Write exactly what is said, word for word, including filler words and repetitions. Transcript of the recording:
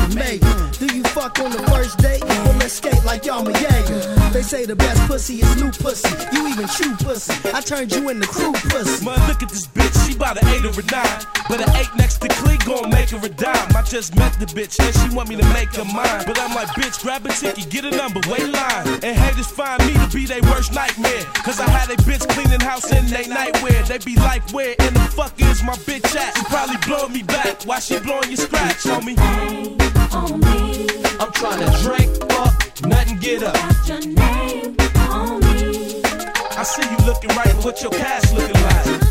maybe. Do you fuck on the first date? Well, let's skate like y'all Jaeger. They say the best pussy is new pussy. You even chew pussy. I turned you into crew pussy. Man, look at this bitch. She bout an eight or a nine. But an eight next to Clee gon' make her a dime. I just met the bitch and she want me to make her mine. But I'm like, bitch, grab a ticket, get a number, wait line. And haters find me to be their worst nightmare. Cause I had a bitch cleaning house in they nightwear. They be like, where in the fuck is my bitch at? She probably blowing me back while she blowing your scratch, homie. Name on me. I'm trying to drink, fuck, nothing get up. Got your name on me. I see you looking right, what your cash looking like?